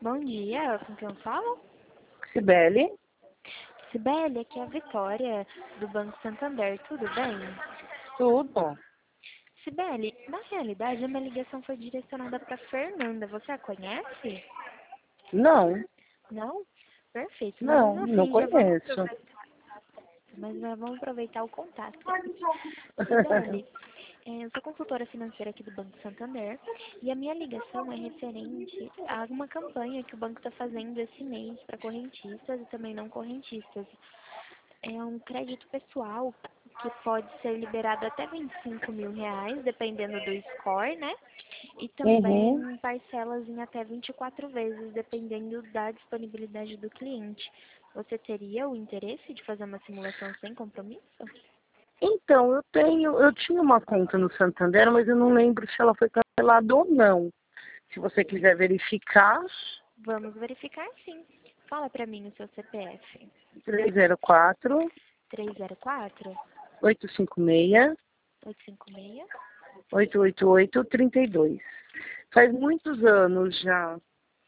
Bom dia, com quem eu falo? Cibele, Sibeli, aqui é a Vitória, do Banco Santander, tudo bem? tudo. Sibeli, na realidade a minha ligação foi direcionada para Fernanda, você a conhece? Não, Não? Perfeito, mas não, mesmo não assim já conheço. vamos aproveitar o contato. Sibeli, eu sou consultora financeira aqui do Banco Santander e a minha ligação é referente a uma campanha que o banco está fazendo esse mês para correntistas e também não correntistas. É um crédito pessoal que pode ser liberado até R$ 25.000, dependendo do score, né? E Uhum. também parcelas em até 24 vezes, dependendo da disponibilidade do cliente. Você teria o interesse de fazer uma simulação sem compromisso? Então, eu tinha uma conta no Santander, mas eu não lembro se ela foi cancelada ou não. Se você quiser verificar, Vamos verificar sim. Fala para mim o seu CPF. 304 304 856 856. 888 32. Faz muitos anos já.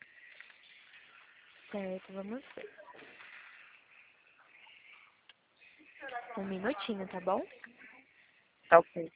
Certo, vamos ver. Um minutinho, tá bom? Tá ok.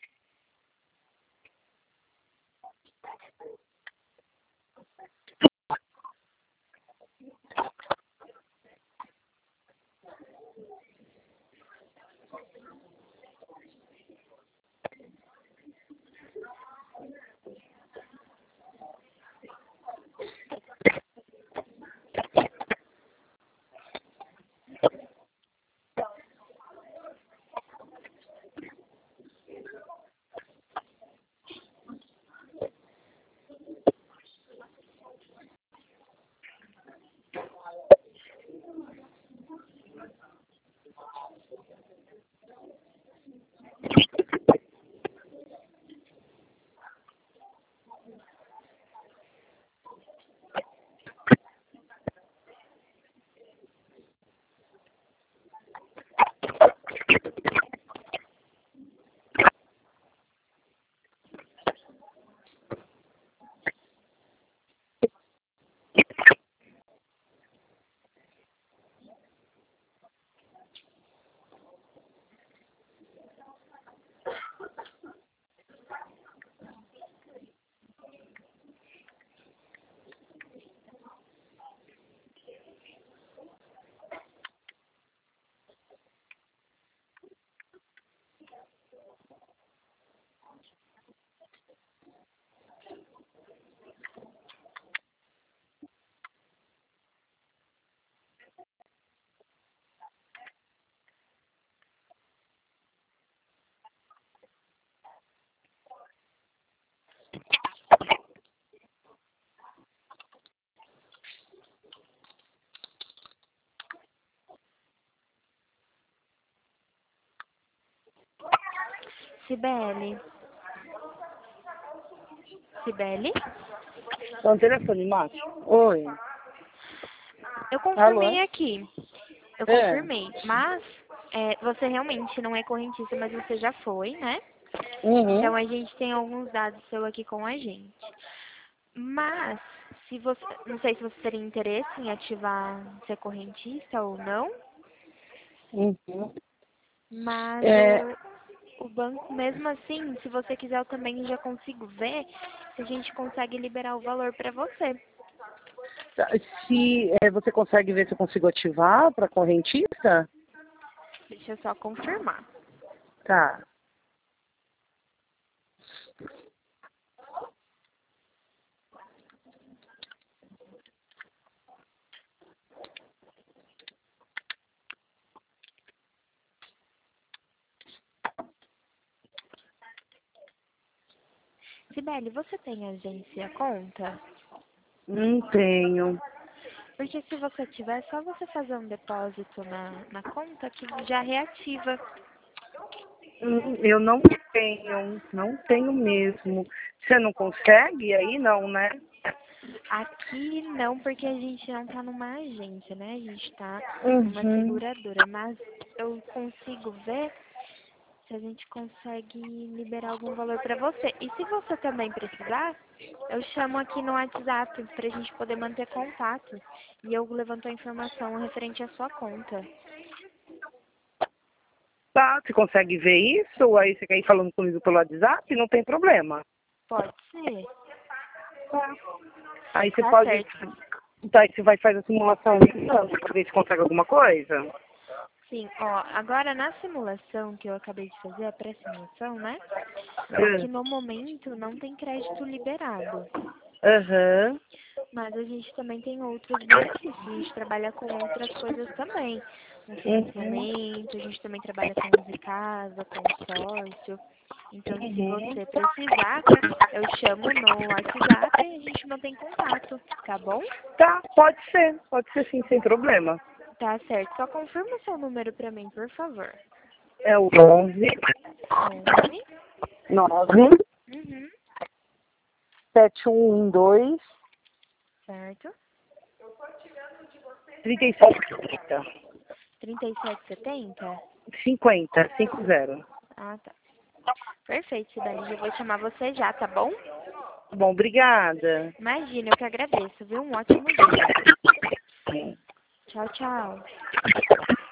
Sibeli. Sibeli? Então, telefone, Márcio. Oi. Eu Alô? confirmei aqui. Eu É. confirmei. Mas você realmente não é correntista, mas você já foi, né? Uhum. Então a gente tem alguns dados seu aqui com a gente. Mas, se você. Não sei se você teria interesse em ativar ser correntista ou não, Uhum. mas É, o banco, mesmo assim, se você quiser, eu também já consigo ver se a gente consegue liberar o valor para você. tá, se você consegue ver se eu consigo ativar para correntista? Deixa eu só confirmar. Tá. Sibeli, você tem agência conta? Não tenho. Porque se você tiver, é só você fazer um depósito na conta que já reativa. Eu não tenho mesmo. Você não consegue? Aí não, né? Aqui não, porque a gente não tá numa agência, né? A gente tá numa Uhum. seguradora. Mas eu consigo ver se a gente consegue liberar algum valor para você. E se você também precisar, eu chamo aqui no WhatsApp para a gente poder manter contato. E eu levanto a informação referente à sua conta. Tá, você consegue ver isso? Ou aí você quer ir falando comigo pelo WhatsApp? Não tem problema. Pode ser? Tá. Aí você Tá pode... certo. Tá, aí você vai fazer a simulação pra ver se consegue alguma coisa? Sim, ó, agora na simulação que eu acabei de fazer, a pré-simulação, né? Que É. no momento não tem crédito liberado. Aham. Mas a gente também tem outros benefícios. A gente trabalha com outras coisas também. Um Uhum. financiamento, a gente também trabalha com uso de casa, consórcio. Então, se Uhum. você precisar, eu chamo no WhatsApp e a gente mantém contato, tá bom? Tá, pode ser sim, sem problema. Tá certo. Só confirma o seu número pra mim, por favor. É o 11 11. 9 Uhum. 7112 Certo. 3750. 3770? 50. Ah, tá. Perfeito, Cidade. Eu vou chamar você já, tá bom? Bom, obrigada. Imagina, eu que agradeço, viu? Um ótimo dia. Tchau, tchau.